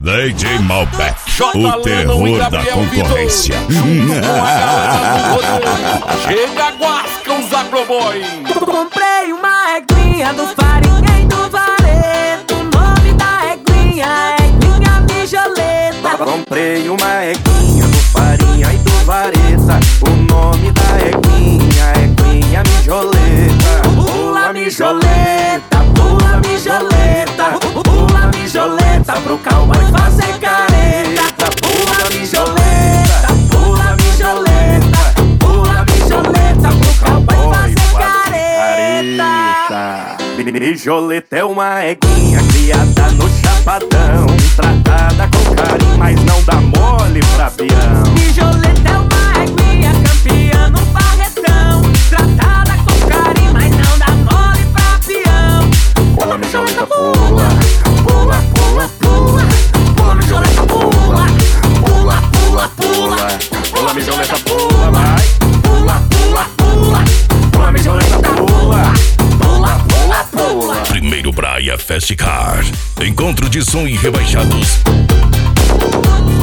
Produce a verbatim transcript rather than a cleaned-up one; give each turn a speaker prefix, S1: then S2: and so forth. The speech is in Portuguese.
S1: D J Malbec, o terror da concorrência.
S2: Chega, guasca, os agroboy.
S3: Comprei uma eguinha do Farinha e do Vareto. O nome da eguinha é Eguinha Mijoleta.
S4: Comprei uma eguinha do Farinha e do Vareta. O nome da eguinha é Eguinha Mijoleta.
S3: Pula mijoleta, pula mijoleta, pula mijoleta pro cowboy fazer careta. Pula mijoleta, pula mijoleta, pula mijoleta pro cowboy fazer careta.
S4: Mijoleta é uma eguinha criada no chapadão, tratada com carinho, mas não dá mole pra peão.
S3: Mijoleta é uma eguinha campeã no barretão, tratada com carinho, mas não dá mole pra peão.
S4: Pula mijoleta, pula, pula, pula, pula. Pula mijoleta, pula, pula, pula, pula. Pula mijoleta, pula, vai. Pula, pula, pula. Pula mijoleta, pula, pula, pula, pula.
S1: Primeiro Praia Fest Car. Encontro de som e rebaixados.